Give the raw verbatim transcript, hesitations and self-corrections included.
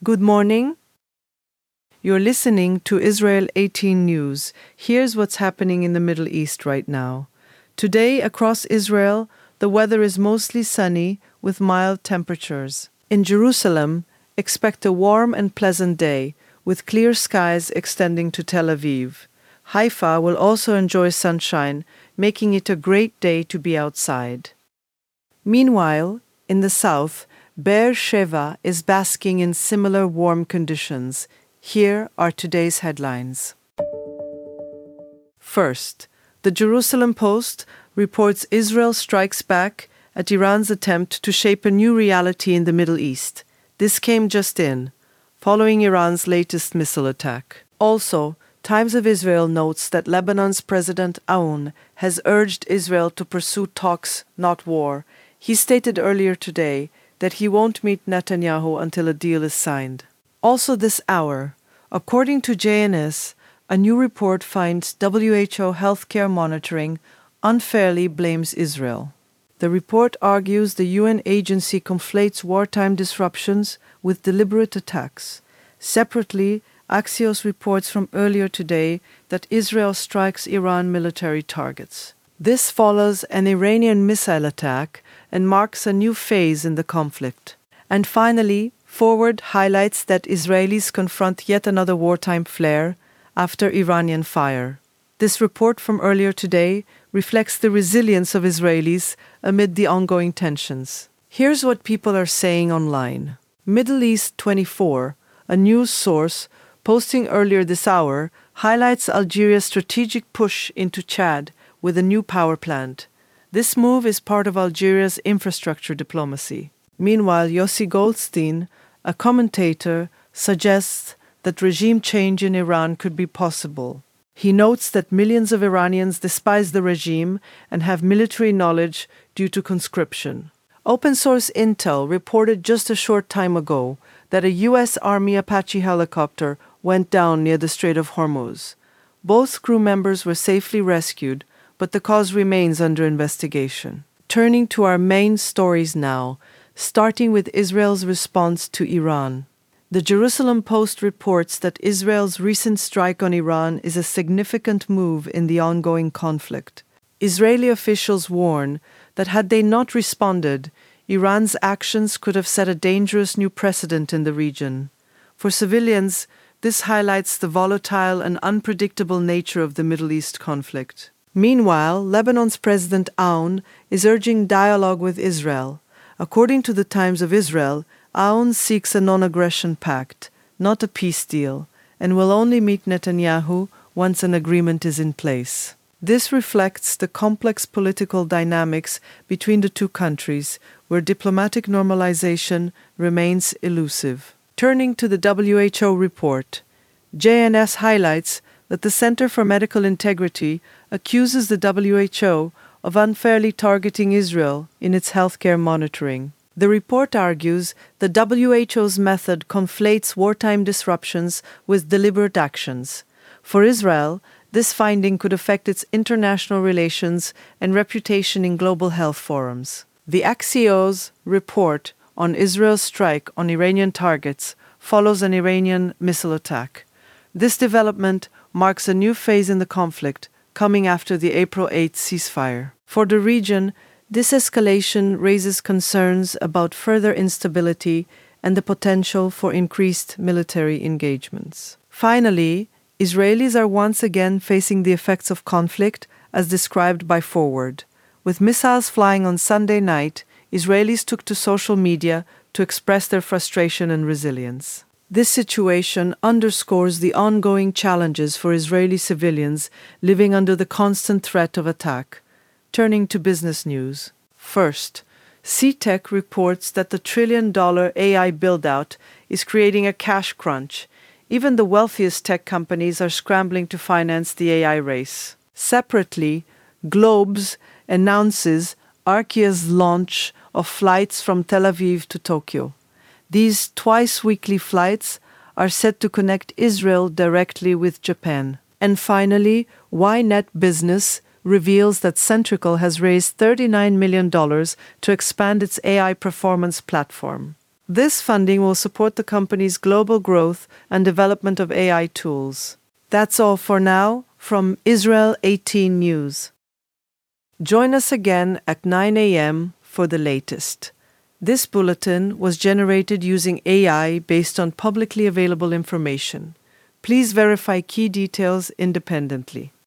Good morning. You're listening to Israel eighteen News. Here's what's happening in the Middle East right now. Today, across Israel, the weather is mostly sunny with mild temperatures. In Jerusalem, expect a warm and pleasant day with clear skies extending to Tel Aviv. Haifa will also enjoy sunshine, making it a great day to be outside. Meanwhile, in the south, Be'er Sheva is basking in similar warm conditions. Here are today's headlines. First, the Jerusalem Post reports Israel strikes back at Iran's attempt to shape a new reality in the Middle East. This came just in, following Iran's latest missile attack. Also, Times of Israel notes that Lebanon's President Aoun has urged Israel to pursue talks, not war. He stated earlier today that he won't meet Netanyahu until a deal is signed. Also this hour, according to J N S, a new report finds W H O healthcare monitoring unfairly blames Israel. The report argues the U N agency conflates wartime disruptions with deliberate attacks. Separately, Axios reports from earlier today that Israel strikes Iran military targets. This follows an Iranian missile attack and marks a new phase in the conflict. And finally, Forward highlights that Israelis confront yet another wartime flare after Iranian fire. This report from earlier today reflects the resilience of Israelis amid the ongoing tensions. Here's what people are saying online. Middle East twenty-four, a news source posting earlier this hour, highlights Algeria's strategic push into Chad with a new power plant. This move is part of Algeria's infrastructure diplomacy. Meanwhile, Yossi Goldstein, a commentator, suggests that regime change in Iran could be possible. He notes that millions of Iranians despise the regime and have military knowledge due to conscription. Open source intel reported just a short time ago that a U S Army Apache helicopter went down near the Strait of Hormuz. Both crew members were safely rescued, but the cause remains under investigation. Turning to our main stories now, starting with Israel's response to Iran. The Jerusalem Post reports that Israel's recent strike on Iran is a significant move in the ongoing conflict. Israeli officials warn that had they not responded, Iran's actions could have set a dangerous new precedent in the region. For civilians, this highlights the volatile and unpredictable nature of the Middle East conflict. Meanwhile, Lebanon's President Aoun is urging dialogue with Israel. According to the Times of Israel, Aoun seeks a non-aggression pact, not a peace deal, and will only meet Netanyahu once an agreement is in place. This reflects the complex political dynamics between the two countries, where diplomatic normalization remains elusive. Turning to the W H O report, J N S highlights that the Center for Medical Integrity accuses the W H O of unfairly targeting Israel in its healthcare monitoring. The report argues the W H O's method conflates wartime disruptions with deliberate actions. For Israel, this finding could affect its international relations and reputation in global health forums. The Axios report on Israel's strike on Iranian targets follows an Iranian missile attack. This development marks a new phase in the conflict, coming after the April eighth ceasefire. For the region, this escalation raises concerns about further instability and the potential for increased military engagements. Finally, Israelis are once again facing the effects of conflict as described by Forward. With missiles flying on Sunday night, Israelis took to social media to express their frustration and resilience. This situation underscores the ongoing challenges for Israeli civilians living under the constant threat of attack. Turning to business news. First, C TEC reports that the trillion-dollar A I build-out is creating a cash crunch. Even the wealthiest tech companies are scrambling to finance the A I race. Separately, Globes announces Arkia's launch of flights from Tel Aviv to Tokyo. These twice-weekly flights are set to connect Israel directly with Japan. And finally, Ynet Business reveals that Centrical has raised thirty-nine million dollars to expand its A I performance platform. This funding will support the company's global growth and development of A I tools. That's all for now from Israel eighteen News. Join us again at nine a.m. for the latest. This bulletin was generated using A I based on publicly available information. Please verify key details independently.